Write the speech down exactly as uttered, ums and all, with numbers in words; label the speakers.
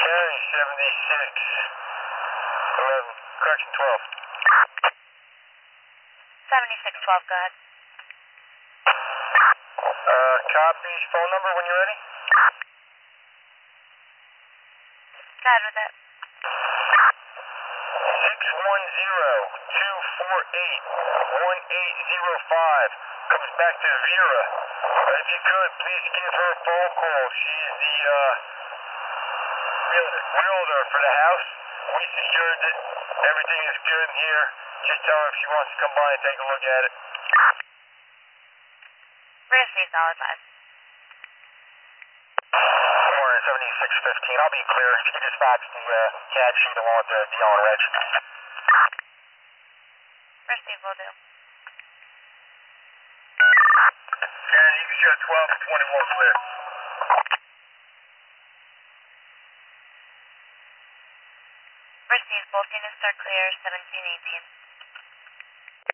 Speaker 1: County seventy-six. eleven. Correction twelve.
Speaker 2: seventy-six twelve, go ahead.
Speaker 1: Uh, copy. Phone number when you're ready.
Speaker 2: Go ahead with it.
Speaker 1: six one zero, two four eight, one eight zero five. Comes back to Vera. Uh, if you could, please give her a phone call. She's the, uh, realtor, realtor for the house. We secured it. Everything is good in here. Just tell her if she wants to come by and take a look at it.
Speaker 2: We're gonna stay solid five.
Speaker 1: Warren seventy-six fifteen. I'll be clear. If you could just fax the, uh, CAD sheet along with the deal and reg.
Speaker 2: Receive will do.
Speaker 1: Karen, you can show twelve and twenty-one clear.
Speaker 2: Receive, both units are clear, seventeen eighteen.